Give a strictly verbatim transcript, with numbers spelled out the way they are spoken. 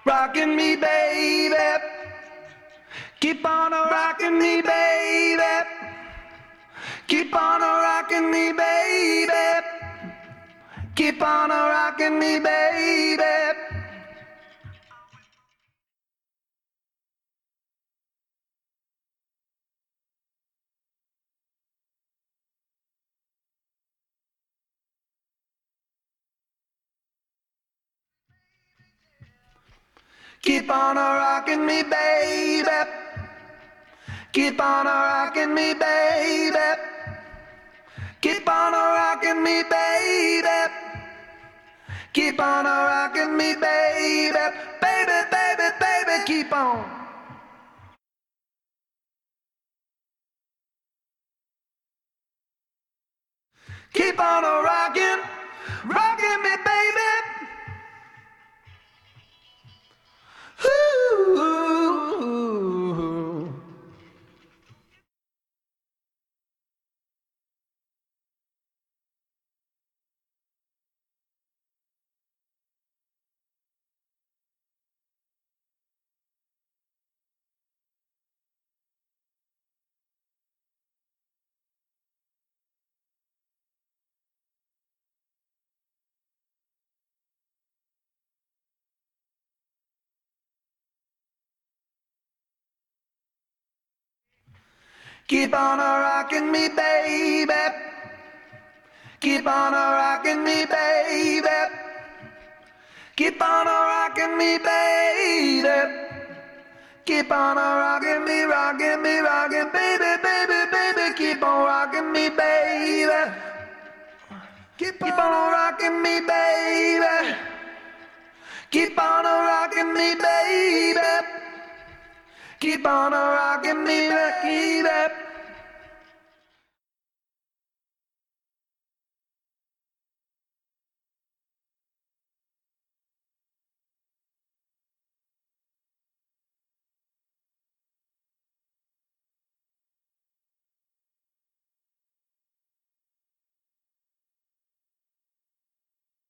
rocking me, baby. Keep on a rocking me, baby. Keep on a rocking me, baby. Keep on a rocking me, baby. Keep on a rocking me, baby. Keep on a rocking me, baby. Keep on a rocking me, baby. Keep on a rocking me, baby. Baby, baby, baby, keep on. Keep on a rocking, rocking me, baby. Ooh. Keep on a rocking me, baby. Keep on a rocking me, baby. Keep on a rocking me, baby. Keep on a rocking me, rocking me, rocking, baby, baby, baby. Keep on rocking me, baby. Keep on rocking me, baby. Keep on a rocking me, baby. Keep on a rocking me, baby.